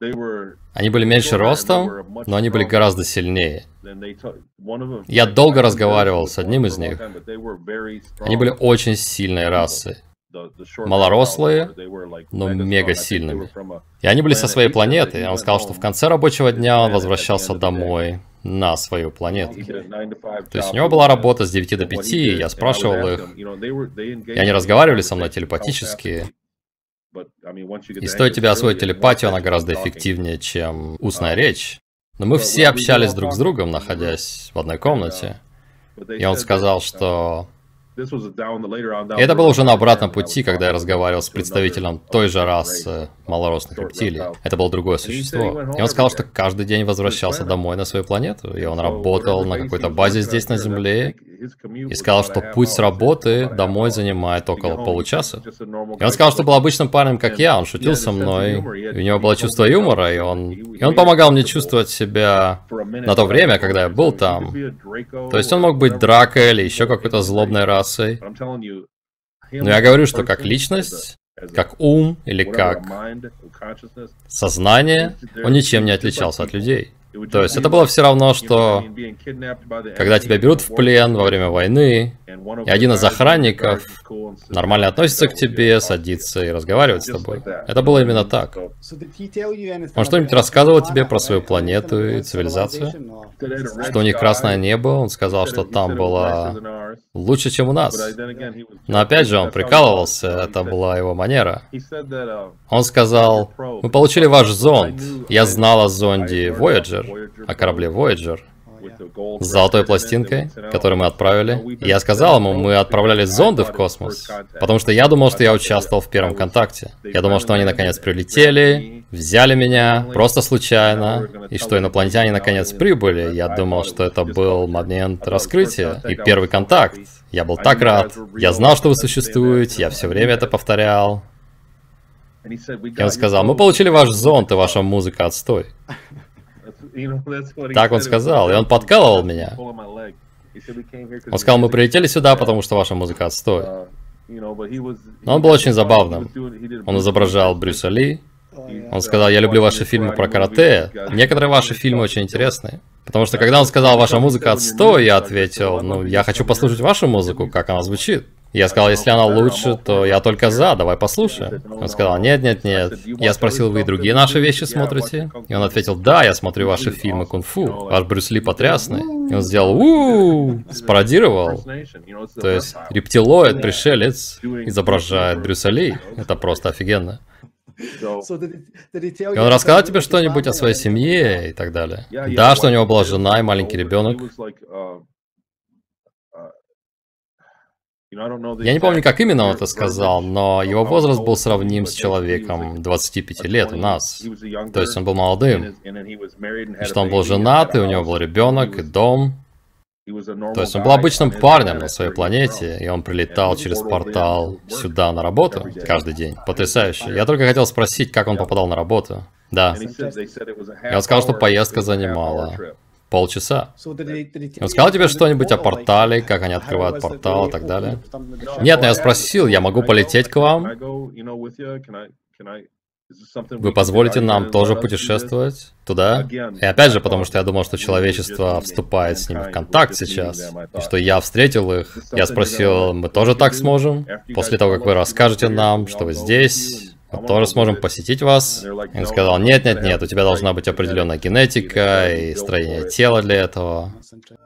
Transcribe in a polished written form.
Они были меньше ростом, но они были гораздо сильнее. Я долго разговаривал с одним из них. Они были очень сильной расой. Малорослые, но мега сильными. И они были со своей планеты, и он сказал, что в конце рабочего дня он возвращался домой на свою планету. То есть у него была работа с 9 до 5, и я спрашивал их, и они разговаривали со мной телепатически. И стоит тебе освоить телепатию, она гораздо эффективнее, чем устная речь. Но мы все общались друг с другом, находясь в одной комнате. И он сказал, что... И это было уже на обратном пути, когда я разговаривал с представителем той же расы малорослых рептилий. Это было другое существо. И он сказал, что каждый день возвращался домой на свою планету, и он работал на какой-то базе здесь на Земле, и сказал, что путь с работы домой занимает около получаса. И он сказал, что был обычным парнем, как я, он шутил со мной, и у него было чувство юмора, и он помогал мне чувствовать себя на то время, когда я был там. То есть он мог быть Драко или еще какой-то злобной расой. Но я говорю, что как личность, как ум или как сознание, он ничем не отличался от людей. То есть это было все равно, что когда тебя берут в плен во время войны, и один из охранников нормально относится к тебе, садится и разговаривает с тобой. Это было именно так. Он что-нибудь рассказывал тебе про свою планету и цивилизацию? Что у них красное небо, он сказал, что там было лучше, чем у нас. Но опять же, он прикалывался, это была его манера. Он сказал, мы получили ваш зонд. Я знал о зонде Voyager, о корабле Voyager, с золотой пластинкой, которую мы отправили. И я сказал ему, мы отправляли зонды в космос, потому что я думал, что я участвовал в первом контакте. Я думал, что они наконец прилетели, взяли меня просто случайно, и что инопланетяне наконец прибыли. Я думал, что это был момент раскрытия и первый контакт. Я был так рад. Я знал, что вы существуете, я все время это повторял. И он сказал, мы получили ваш зонд, и ваша музыка отстой. Так он сказал, и он подкалывал меня. Он сказал, мы прилетели сюда, потому что ваша музыка отстой. Но он был очень забавным. Он изображал Брюса Ли. Он сказал, я люблю ваши фильмы про карате. Некоторые ваши фильмы очень интересные. Потому что когда он сказал, ваша музыка отстой, я ответил, ну, я хочу послушать вашу музыку, как она звучит. Я сказал, если она лучше, то я только за, давай послушаем. Он сказал, нет, нет, нет. Я спросил, вы и другие наши вещи смотрите? И он ответил, да, я смотрю ваши фильмы кунг-фу. Ваш Брюс Ли потрясный. И он сделал у-у-у, спародировал. То есть рептилоид, пришелец, изображает Брюса Ли. Это просто офигенно. И он рассказал тебе что-нибудь о своей семье и так далее? Да, что у него была жена и маленький ребенок. Я не помню, как именно он это сказал, но его возраст был сравним с человеком 25 лет у нас. То есть он был молодым. И что он был женат, и у него был ребенок, и дом. То есть он был обычным парнем на своей планете, и он прилетал через портал сюда на работу каждый день. Потрясающе. Я только хотел спросить, как он попадал на работу. Да. И он сказал, что поездка занимала полчаса. Он сказал тебе что-нибудь о портале, как они открывают портал и так далее? Нет, но я спросил, я могу полететь к вам? Вы позволите нам тоже путешествовать туда? И опять же, потому что я думал, что человечество вступает с ними в контакт сейчас, и что я встретил их. Я спросил, мы тоже так сможем? После того, как вы расскажете нам, что вы здесь, мы тоже сможем посетить вас? И он сказал, нет, нет, нет, у тебя должна быть определенная генетика и строение тела для этого.